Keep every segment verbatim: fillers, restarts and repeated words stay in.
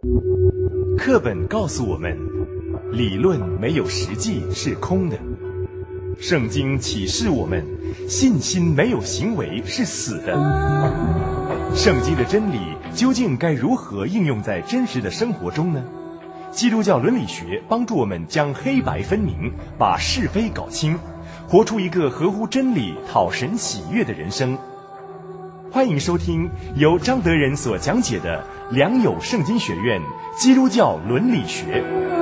课本告诉我们，理论没有实际是空的。圣经启示我们，信心没有行为是死的。圣经的真理究竟该如何应用在真实的生活中呢？基督教伦理学帮助我们将黑白分明，把是非搞清，活出一个合乎真理、讨神喜悦的人生。欢迎收听由张德仁所讲解的良友圣经学院基督教伦理学。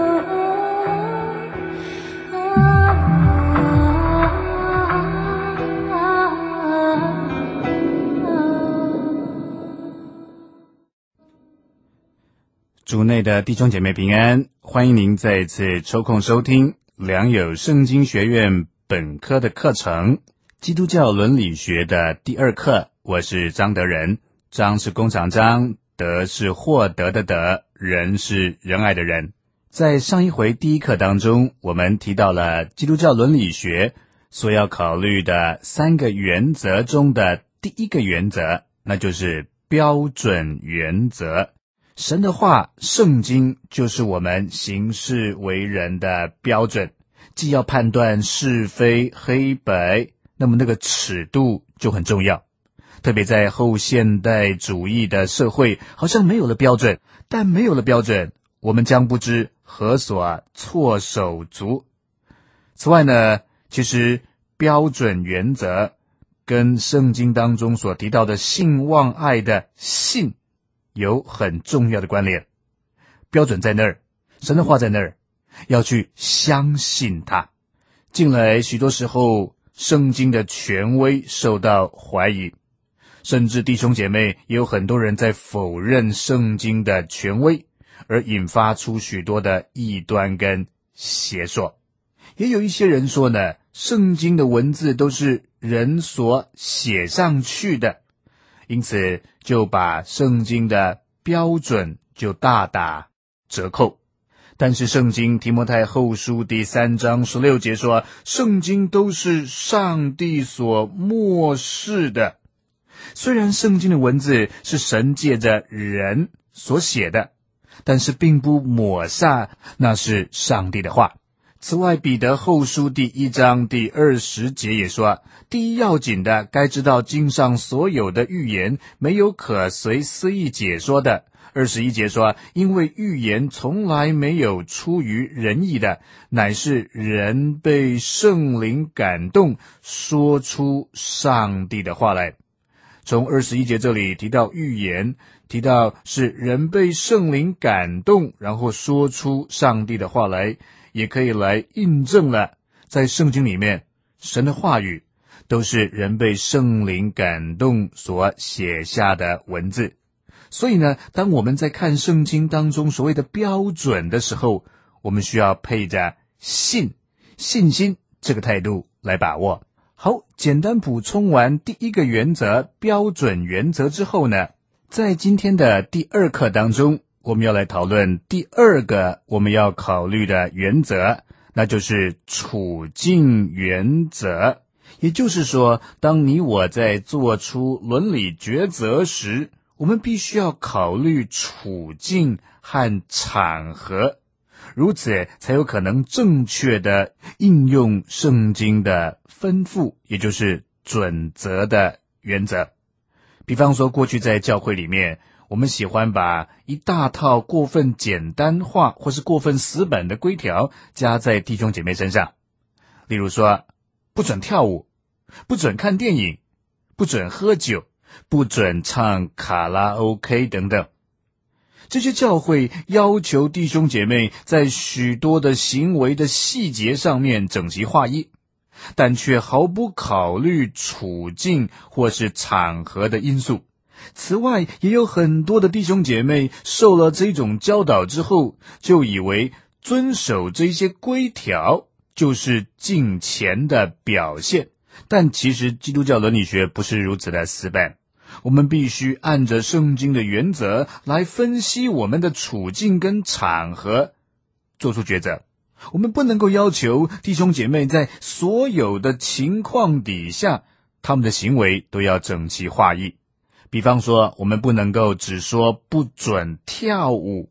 主内的弟兄姐妹平安，欢迎您再次抽空收听良友圣经学院本科的课程，基督教伦理学的第二课。我是张德仁，张是工厂张，德是获得的德，仁是仁爱的仁。在上一回第一课当中，我们提到了基督教伦理学所要考虑的三个原则中的第一个原则，那就是标准原则。神的话，圣经就是我们行事为人的标准，既要判断是非黑白，那么那个尺度就很重要。特别在后现代主义的社会，好像没有了标准，但没有了标准，我们将不知何所措手足。此外呢，其实标准原则跟圣经当中所提到的信望爱的信有很重要的关联。标准在那儿，神的话在那儿，要去相信它。近来许多时候，圣经的权威受到怀疑，甚至弟兄姐妹也有很多人在否认圣经的权威，而引发出许多的异端跟邪说。也有一些人说呢，圣经的文字都是人所写上去的，因此就把圣经的标准就大打折扣。但是圣经提摩太后书第三章十六节说，圣经都是上帝所默示的。虽然圣经的文字是神借着人所写的，但是并不抹煞那是上帝的话。此外，彼得后书第一章第二十节也说，第一要紧的，该知道经上所有的预言没有可随私意解说的。二十一节说，因为预言从来没有出于人意的，乃是人被圣灵感动，说出上帝的话来。从二十一节这里提到预言，提到是人被圣灵感动，然后说出上帝的话来，也可以来印证了在圣经里面神的话语都是人被圣灵感动所写下的文字。所以呢，当我们在看圣经当中所谓的标准的时候，我们需要配着信信心这个态度来把握。好，简单补充完第一个原则标准原则之后呢，在今天的第二课当中，我们要来讨论第二个我们要考虑的原则，那就是处境原则。也就是说，当你我在做出伦理抉择时，我们必须要考虑处境和场合，如此才有可能正确的应用圣经的吩咐，也就是准则的原则。比方说，过去在教会里面，我们喜欢把一大套过分简单化或是过分死板的规条加在弟兄姐妹身上。例如说，不准跳舞，不准看电影，不准喝酒，不准唱卡拉 OK 等等。这些教会要求弟兄姐妹在许多的行为的细节上面整齐划一，但却毫不考虑处境或是场合的因素。此外，也有很多的弟兄姐妹受了这种教导之后，就以为遵守这些规条就是敬虔的表现，但其实基督教伦理学不是如此的死板。我们必须按着圣经的原则来分析我们的处境跟场合，做出抉择。我们不能够要求弟兄姐妹在所有的情况底下，他们的行为都要整齐划一。比方说，我们不能够只说不准跳舞，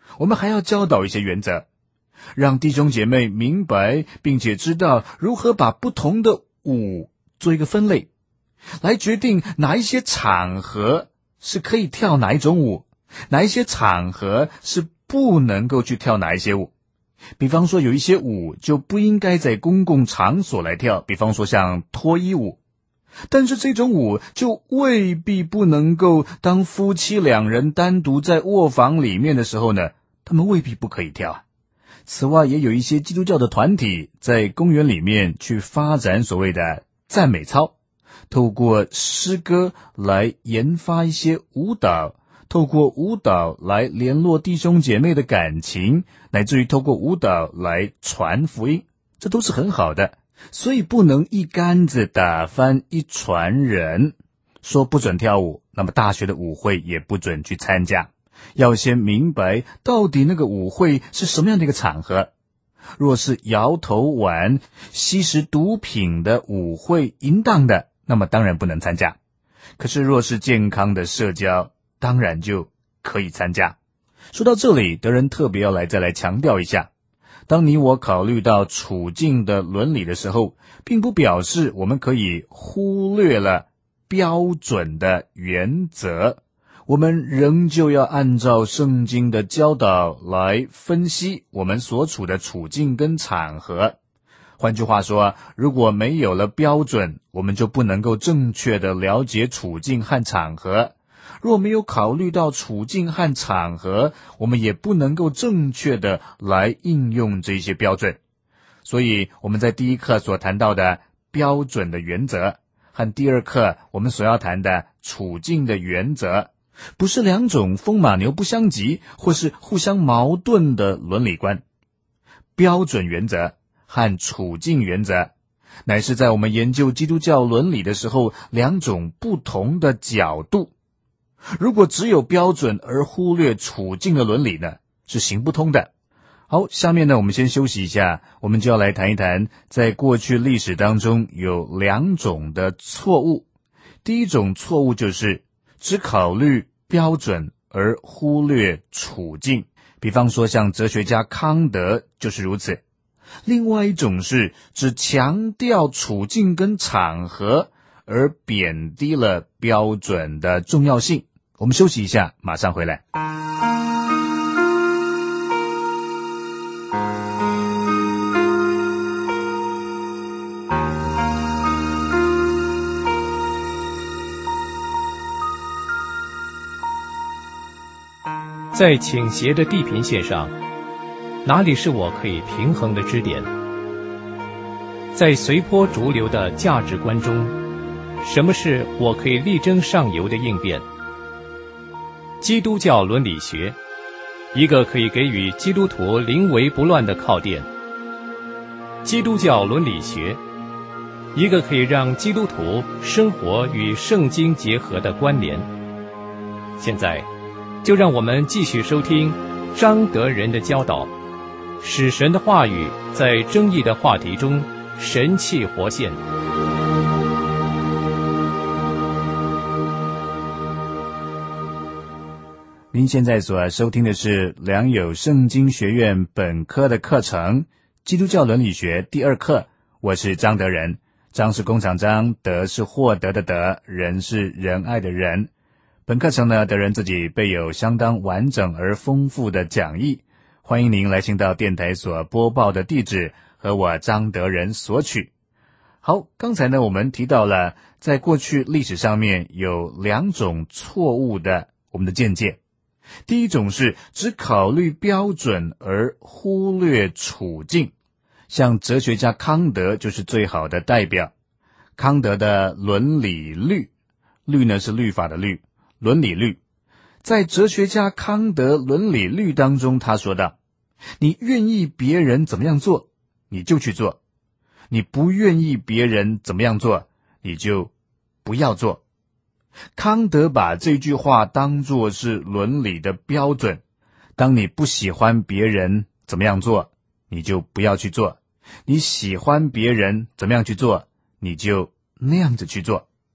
我们还要教导一些原则，让弟兄姐妹明白并且知道如何把不同的舞做一个分类，来决定哪一些场合是可以跳哪一种舞，哪一些场合是不能够去跳哪一些舞。比方说有一些舞就不应该在公共场所来跳，比方说像脱衣舞，但是这种舞就未必不能够当夫妻两人单独在卧房里面的时候呢，他们未必不可以跳啊。此外，也有一些基督教的团体在公园里面去发展所谓的赞美操，透过诗歌来研发一些舞蹈，透过舞蹈来联络弟兄姐妹的感情，乃至于透过舞蹈来传福音，这都是很好的。所以不能一竿子打翻一船人，说不准跳舞，那么大学的舞会也不准去参加。要先明白到底那个舞会是什么样的一个场合。若是摇头丸、吸食毒品的舞会、淫荡的，那么当然不能参加。可是若是健康的社交，当然就可以参加。说到这里，德仁特别要来再来强调一下，当你我考虑到处境的伦理的时候，并不表示我们可以忽略了标准的原则，我们仍旧要按照圣经的教导来分析我们所处的处境跟场合。换句话说，如果没有了标准，我们就不能够正确的了解处境和场合。若没有考虑到处境和场合，我们也不能够正确的来应用这些标准。所以我们在第一课所谈到的标准的原则，和第二课我们所要谈的处境的原则，不是两种风马牛不相及或是互相矛盾的伦理观。标准原则和处境原则，乃是在我们研究基督教伦理的时候两种不同的角度。如果只有标准而忽略处境的伦理呢，是行不通的。好，下面呢我们先休息一下，我们就要来谈一谈在过去历史当中有两种的错误。第一种错误就是只考虑标准而忽略处境，比方说像哲学家康德就是如此。另外一种是只强调处境跟场合而贬低了标准的重要性。我们休息一下，马上回来。 在倾斜的地平线上，哪里是我可以平衡的支点？在随波逐流的价值观中，什么是我可以力争上游的应变？基督教伦理学，一个可以给予基督徒临危不乱的靠垫。基督教伦理学，一个可以让基督徒生活与圣经结合的关联。现在就让我们继续收听张德仁的教导，使神的话语在争议的话题中神气活现。 您现在所收听的是良友圣经学院本科的课程，基督教伦理学第二课。我是张德仁，张是工厂张，德是获得的德，仁是仁爱的仁。本课程呢，德仁自己备有相当完整而丰富的讲义，欢迎您来信到电台所播报的地址和我张德仁索取。好，刚才呢我们提到了在过去历史上面有两种错误的我们的见解。第一种是只考虑标准而忽略处境，像哲学家康德就是最好的代表。康德的伦理律，律呢是律法的律，伦理律，在哲学家康德伦理律当中，他说道，你愿意别人怎么样做，你就去做；你不愿意别人怎么样做，你就不要做。康德把这句话当作是伦理的标准，当你不喜欢别人怎么样做，你就不要去做；你喜欢别人怎么样去做，你就那样子去做。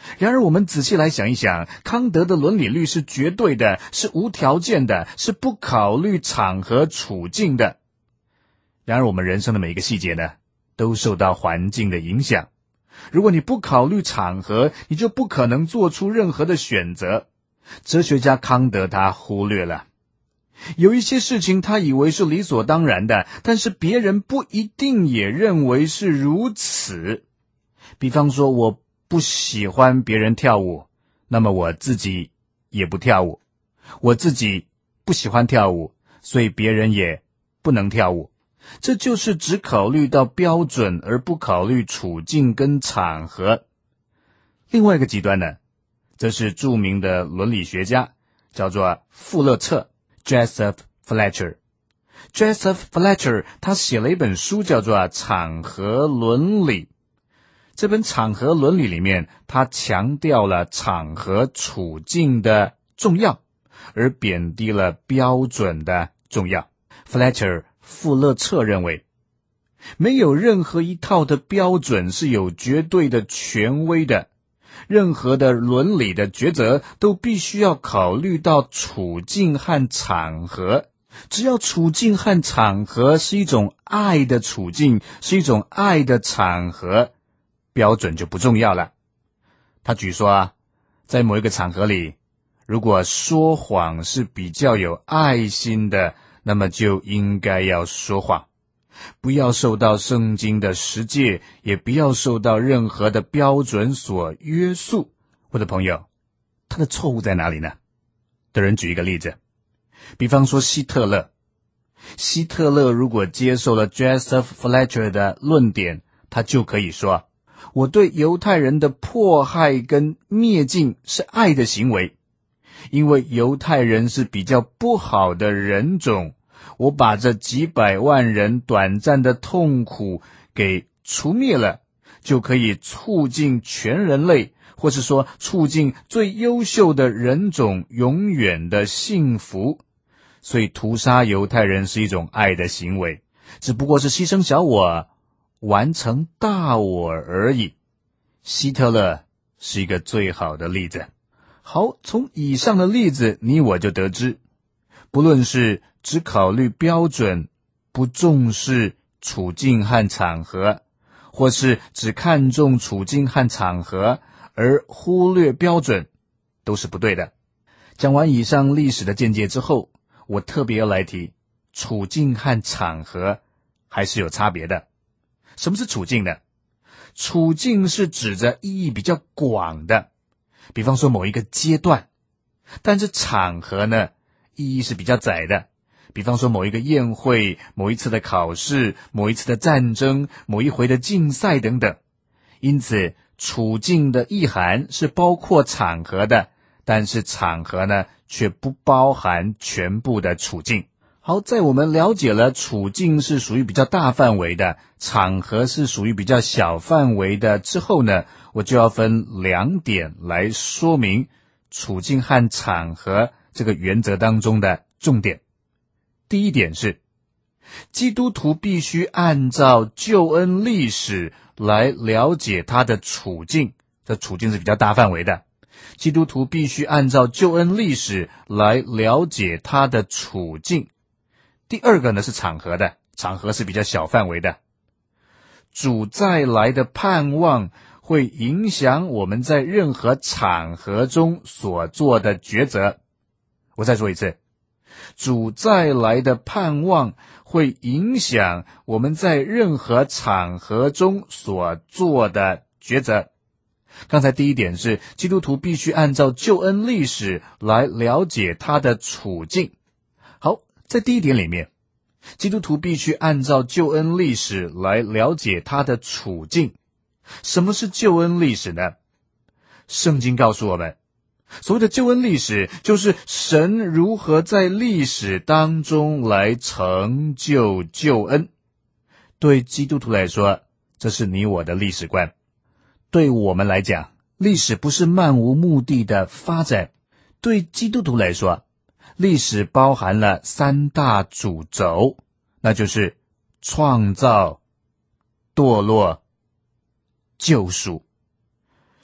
然而我们仔细来想一想，康德的伦理律是绝对的，是无条件的，是不考虑场合处境的。然而我们人生的每一个细节呢，都受到环境的影响。如果你不考虑场合，你就不可能做出任何的选择。哲学家康德他忽略了有一些事情，他以为是理所当然的，但是别人不一定也认为是如此。比方说，我不喜欢别人跳舞，那么我自己也不跳舞。我自己不喜欢跳舞，所以别人也不能跳舞。这就是只考虑到标准，而不考虑处境跟场合。另外一个极端呢，则是著名的伦理学家，叫做富勒策 Joseph Fletcher。Joseph Fletcher 他写了一本书叫做《场合伦理》。这本场合伦理里面，他强调了场合处境的重要，而贬低了标准的重要。Fletcher 富勒策认为，没有任何一套的标准是有绝对的权威的，任何的伦理的抉择都必须要考虑到处境和场合。只要处境和场合是一种爱的处境，是一种爱的场合，标准就不重要了。他举说啊，在某一个场合里，如果说谎是比较有爱心的，那么就应该要说谎。不要受到圣经的十诫，也不要受到任何的标准所约束。我的朋友，他的错误在哪里呢？有人举一个例子，比方说希特勒。希特勒如果接受了 Joseph Fletcher 的论点，他就可以说，我对犹太人的迫害跟灭尽是爱的行为，因为犹太人是比较不好的人种，我把这几百万人短暂的痛苦给除灭了，就可以促进全人类，或是说促进最优秀的人种永远的幸福。所以屠杀犹太人是一种爱的行为，只不过是牺牲小我，完成大我而已。希特勒是一个最好的例子。好，从以上的例子，你我就得知，不论是只考虑标准，不重视处境和场合，或是只看重处境和场合而忽略标准，都是不对的。讲完以上历史的见解之后，我特别要来提，处境和场合还是有差别的。什么是处境呢？处境是指着意义比较广的，比方说某一个阶段，但是场合呢，意义是比较窄的，比方说某一个宴会，某一次的考试，某一次的战争，某一回的竞赛等等。因此处境的意涵是包括场合的，但是场合呢却不包含全部的处境。好，在我们了解了处境是属于比较大范围的，场合是属于比较小范围的之后呢，我就要分两点来说明处境和场合这个原则当中的重点。第一点是，基督徒必须按照救恩历史来了解他的处境，这处境是比较大范围的。基督徒必须按照救恩历史来了解他的处境。第二个呢是场合的，场合是比较小范围的。主再来的盼望会影响我们在任何场合中所做的抉择。我再说一次，主再来的盼望会影响我们在任何场合中所做的抉择。刚才第一点是，基督徒必须按照救恩历史来了解他的处境。好，在第一点里面，基督徒必须按照救恩历史来了解他的处境。什么是救恩历史呢？圣经告诉我们，所谓的救恩历史，就是神如何在历史当中来成就救恩。对基督徒来说，这是你我的历史观。对我们来讲，历史不是漫无目的的发展。对基督徒来说，历史包含了三大主轴，那就是创造、堕落、救赎。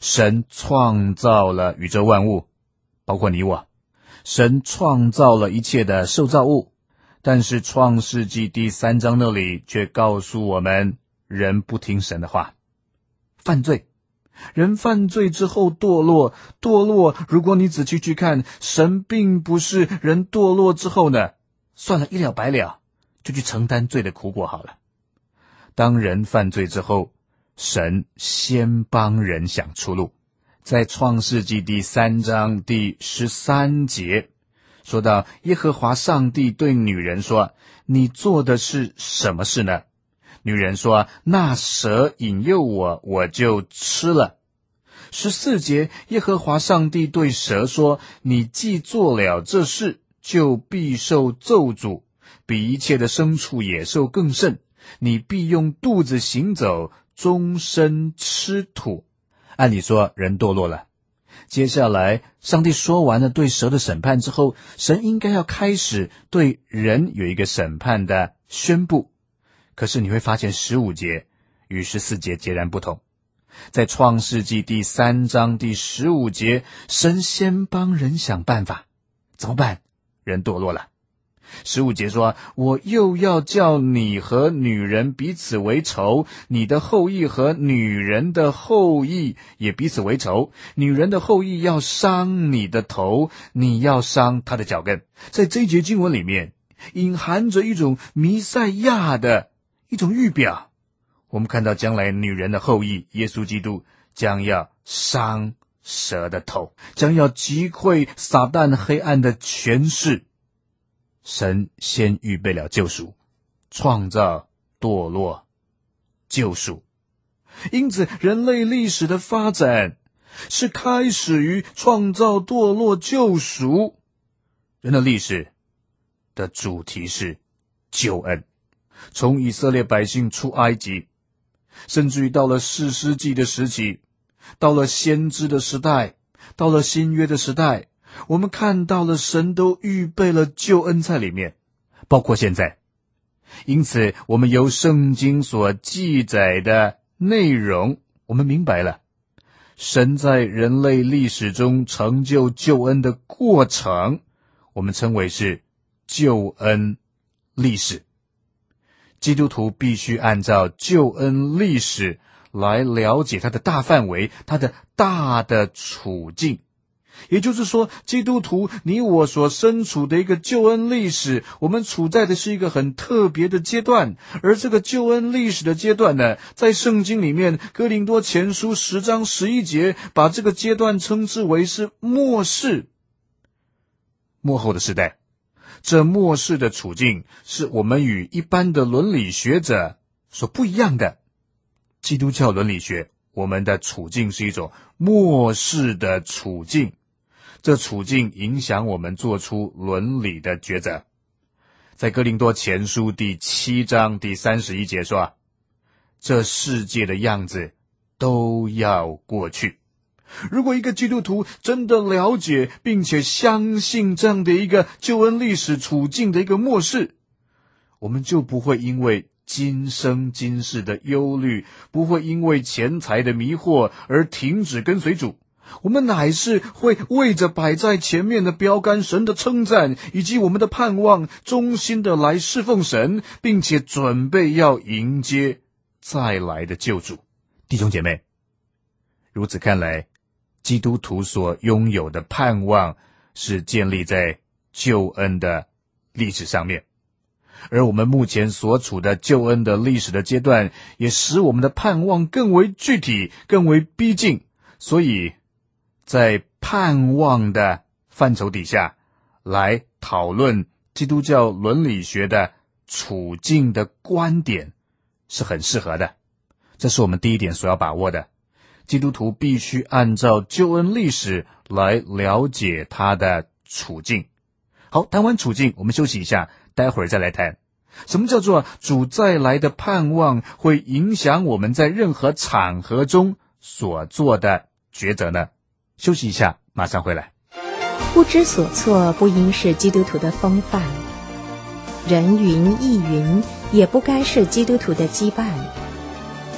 神创造了宇宙万物，包括你我。神创造了一切的受造物，但是创世纪第三章那里却告诉我们，人不听神的话，犯罪。人犯罪之后堕落，堕落如果你仔细去看，神并不是人堕落之后呢，算了，一了百了，就去承担罪的苦果好了。当人犯罪之后，神先帮人想出路。在创世纪第三章第十三节说到，耶和华上帝对女人说，你做的是什么事呢？女人说，那蛇引诱我，我就吃了。十四节，耶和华上帝对蛇说，你既做了这事，就必受咒诅，比一切的牲畜野兽更甚，你必用肚子行走，终身吃土。按理说人堕落了，接下来上帝说完了对蛇的审判之后，神应该要开始对人有一个审判的宣布。可是你会发现十五节与十四节截然不同。在创世纪第三章第十五节，神先帮人想办法，怎么办？人堕落了。十五节说，我又要叫你和女人彼此为仇，你的后裔和女人的后裔也彼此为仇，女人的后裔要伤你的头，你要伤她的脚跟。在这一节经文里面隐含着一种弥赛亚的一种预表。我们看到将来女人的后裔耶稣基督将要伤蛇的头，将要击溃撒旦黑暗的权势。神先预备了救赎，创造、堕落、救赎。因此人类历史的发展是开始于创造、堕落、救赎。人的历史的主题是救恩，从以色列百姓出埃及，甚至于到了士师记的时期，到了先知的时代，到了新约的时代，我们看到了神都预备了救恩在里面，包括现在。因此我们由圣经所记载的内容，我们明白了神在人类历史中成就救恩的过程，我们称为是救恩历史。基督徒必须按照救恩历史来了解它的大范围，它的大的处境。也就是说，基督徒你我所身处的一个救恩历史，我们处在的是一个很特别的阶段。而这个救恩历史的阶段呢，在圣经里面哥林多前书十章十一节把这个阶段称之为是末世，末后的时代。这末世的处境是我们与一般的伦理学者所不一样的。基督教伦理学，我们的处境是一种末世的处境，这处境影响我们做出伦理的抉择。在哥林多前书第七章第三十一节说，这世界的样子都要过去。如果一个基督徒真的了解并且相信这样的一个救恩历史处境的一个末世，我们就不会因为今生今世的忧虑，不会因为钱财的迷惑而停止跟随主。我们乃是会为着摆在前面的标杆神的称赞以及我们的盼望，忠心的来侍奉神，并且准备要迎接再来的救主。弟兄姐妹，如此看来，基督徒所拥有的盼望是建立在救恩的历史上面，而我们目前所处的救恩的历史的阶段，也使我们的盼望更为具体，更为逼近。所以在盼望的范畴底下来讨论基督教伦理学的处境的观点是很适合的。这是我们第一点所要把握的。基督徒必须按照救恩历史来了解他的处境。好，谈完处境，我们休息一下，待会儿再来谈。什么叫做主再来的盼望会影响我们在任何场合中所做的抉择呢？休息一下，马上回来。 不知所措不应是基督徒的风范，人云亦云也不该是基督徒的羁绊。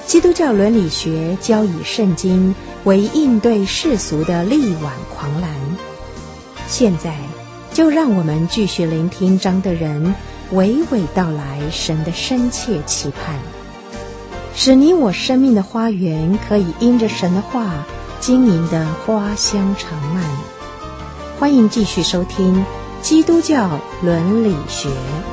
基督教伦理学教以圣经为应对世俗的力挽狂澜。现在就让我们继续聆听张德仁娓娓道来神的深切期盼，使你我生命的花园可以因着神的话经营的花香长漫。欢迎继续收听基督教伦理学。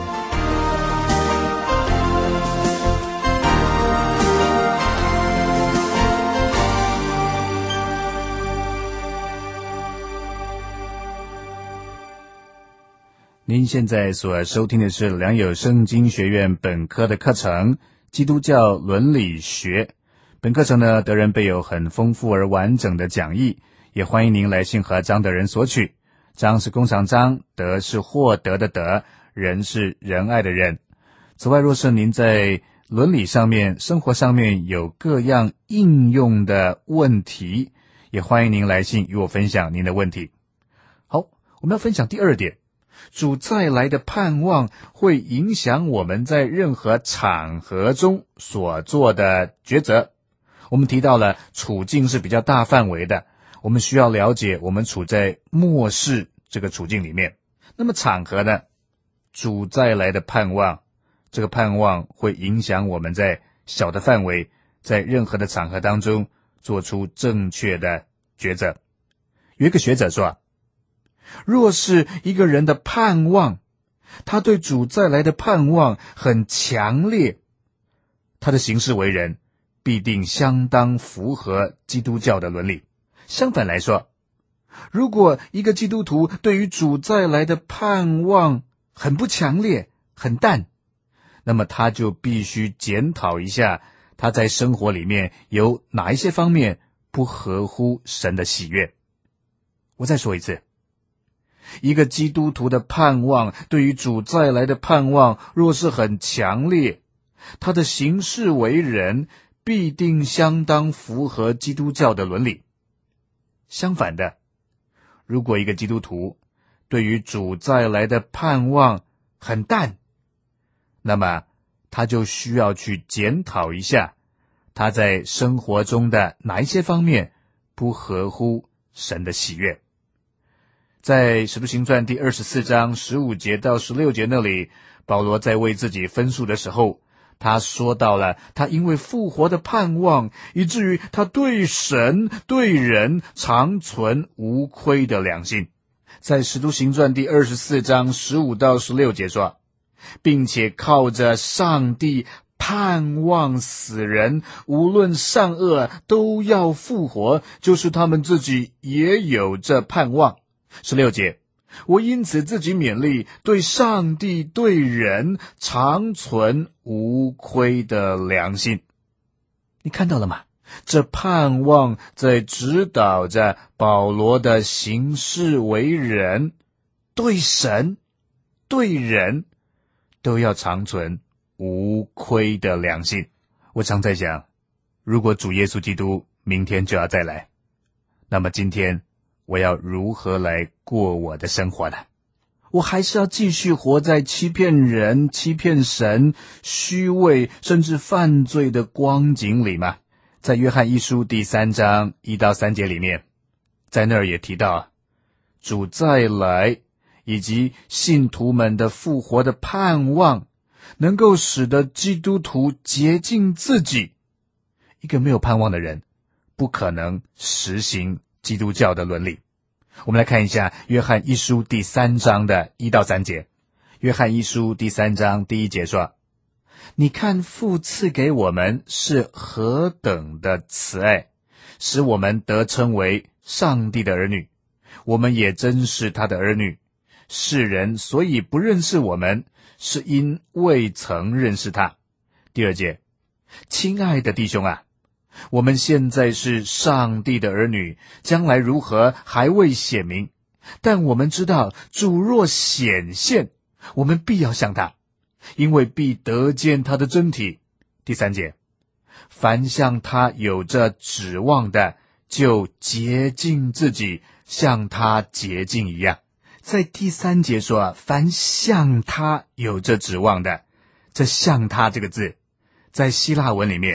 您现在所收听的是良友圣经学院本科的课程基督教伦理学。本课程呢，德仁备有很丰富而完整的讲义，也欢迎您来信和张德仁索取。张是弓长张，德是获得的德，仁是仁爱的仁。此外，若是您在伦理上面、生活上面有各样应用的问题，也欢迎您来信与我分享您的问题。好，我们要分享第二点，主再来的盼望会影响我们在任何场合中所做的抉择。我们提到了处境是比较大范围的，我们需要了解我们处在末世这个处境里面。那么场合呢？主再来的盼望，这个盼望会影响我们在小的范围，在任何的场合当中做出正确的抉择。有一个学者说，若是一个人的盼望，他对主再来的盼望很强烈，他的行事为人必定相当符合基督教的伦理。相反来说，如果一个基督徒对于主再来的盼望很不强烈、很淡，那么他就必须检讨一下他在生活里面有哪一些方面不合乎神的喜悦。我再说一次，一个基督徒的盼望，对于主再来的盼望若是很强烈，他的行事为人必定相当符合基督教的伦理。相反的，如果一个基督徒对于主再来的盼望很淡，那么他就需要去检讨一下他在生活中的哪一些方面不合乎神的喜悦。在使徒行传第二十四章十五节到十六节那里，保罗在为自己分述的时候，他说到了他因为复活的盼望，以至于他对神对人常存无亏的良心。在使徒行传第二十四章十五到十六节说，并且靠着上帝盼望死人无论善恶都要复活，就是他们自己也有这盼望。十六节，我因此自己勉励，对上帝对人常存无亏的良心。你看到了吗？这盼望在指导着保罗的行事为人，对神对人都要常存无亏的良心。我常在想，如果主耶稣基督明天就要再来，那么今天我要如何来过我的生活呢？我还是要继续活在欺骗人、欺骗神、虚伪甚至犯罪的光景里吗？在约翰一书第三章一到三节里面，在那儿也提到主再来以及信徒们的复活的盼望，能够使得基督徒洁净自己。一个没有盼望的人不可能实行基督教的伦理。我们来看一下约翰一书第三章的一到三节。约翰一书第三章第一节说，你看父赐给我们是何等的慈爱，使我们得称为上帝的儿女，我们也真是他的儿女。世人所以不认识我们，是因未曾认识他。第二节，亲爱的弟兄啊，我们现在是上帝的儿女，将来如何还未显明，但我们知道主若显现，我们必要像他，因为必得见他的真体。第三节，凡向他有着指望的，就洁净自己，像他洁净一样。在第三节说啊，凡向他有着指望的，这向他这个字在希腊文里面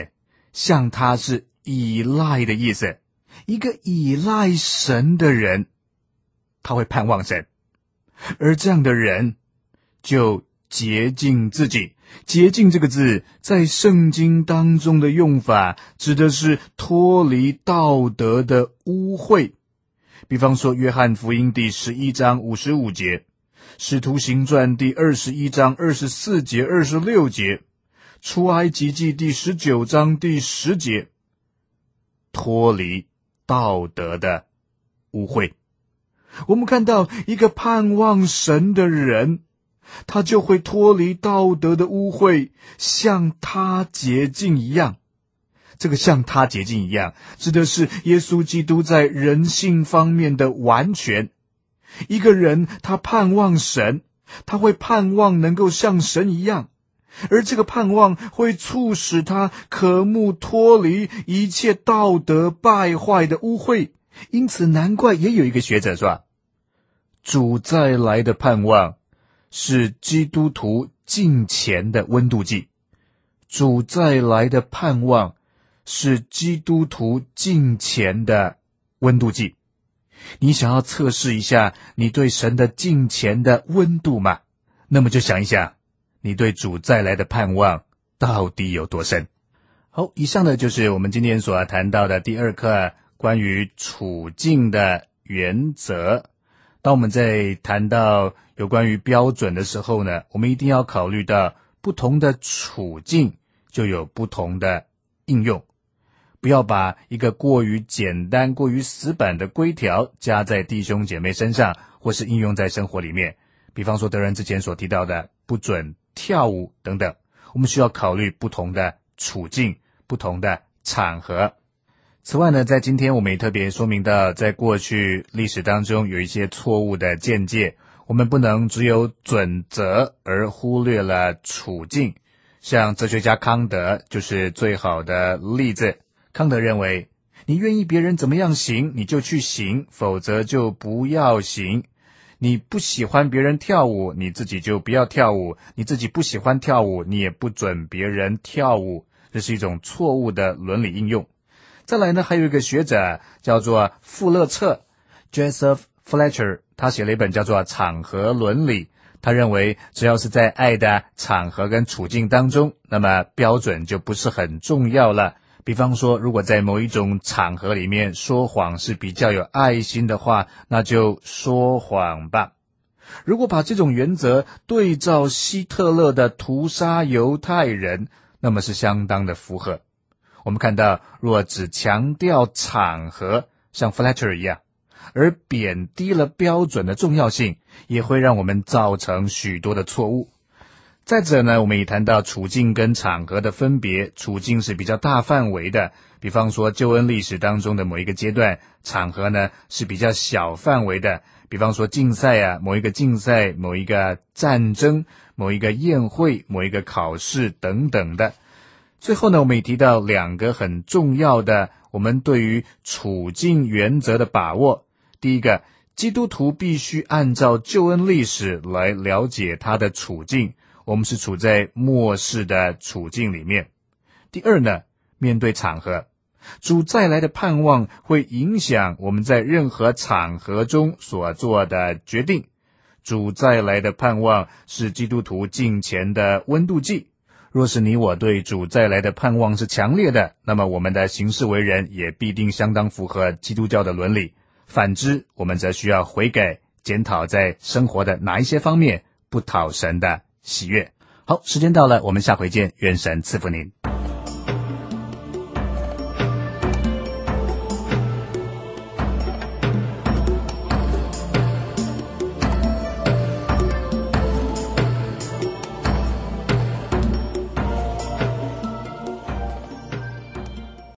像他是依赖的意思。一个依赖神的人，他会盼望神，而这样的人就洁净自己。洁净这个字在圣经当中的用法，指的是脱离道德的污秽。比方说约翰福音第十一章五十五节，使徒行传第二十一章二十四节二十六节，出埃及记第十九章第十节，脱离道德的污秽。我们看到一个盼望神的人，他就会脱离道德的污秽，像他洁净一样。这个像他洁净一样，指的是耶稣基督在人性方面的完全。一个人他盼望神，他会盼望能够像神一样，而这个盼望会促使他渴慕脱离一切道德败坏的污秽。因此难怪也有一个学者说，主再来的盼望是基督徒敬虔的温度计。主再来的盼望是基督徒敬虔的温度计。你想要测试一下你对神的敬虔的温度吗？那么就想一想，你对主再来的盼望到底有多深？好，以上呢就是我们今天所谈到的第二课，关于处境的原则。当我们在谈到有关于标准的时候呢，我们一定要考虑到不同的处境就有不同的应用。不要把一个过于简单、过于死板的规条加在弟兄姐妹身上，或是应用在生活里面。比方说德仁之前所提到的不准跳舞等等，我们需要考虑不同的处境、不同的场合。此外呢，在今天我们也特别说明到，在过去历史当中有一些错误的见解，我们不能只有准则而忽略了处境。像哲学家康德就是最好的例子。康德认为，你愿意别人怎么样行，你就去行，否则就不要行。你不喜欢别人跳舞，你自己就不要跳舞，你自己不喜欢跳舞，你也不准别人跳舞。这是一种错误的伦理应用。再来呢，还有一个学者叫做富勒彻 Joseph Fletcher， 他写了一本叫做《场合伦理》。他认为只要是在爱的场合跟处境当中，那么标准就不是很重要了。比方说，如果在某一种场合里面说谎是比较有爱心的话，那就说谎吧。如果把这种原则对照希特勒的屠杀犹太人，那么是相当的符合。我们看到，若只强调场合，像 Fletcher 一样，而贬低了标准的重要性，也会让我们造成许多的错误。再者呢，我们也谈到处境跟场合的分别。处境是比较大范围的，比方说救恩历史当中的某一个阶段，场合呢是比较小范围的，比方说竞赛啊，某一个竞赛，某一个战争，某一个宴会，某一个考试等等的。最后呢，我们也提到两个很重要的我们对于处境原则的把握。第一个，基督徒必须按照救恩历史来了解他的处境，我们是处在末世的处境里面。第二呢，面对场合，主再来的盼望会影响我们在任何场合中所做的决定。主再来的盼望是基督徒敬虔的温度计。若是你我对主再来的盼望是强烈的，那么我们的行事为人也必定相当符合基督教的伦理。反之，我们则需要悔改，检讨在生活的哪一些方面不讨神的喜悦。好，时间到了，我们下回见，愿神赐福您。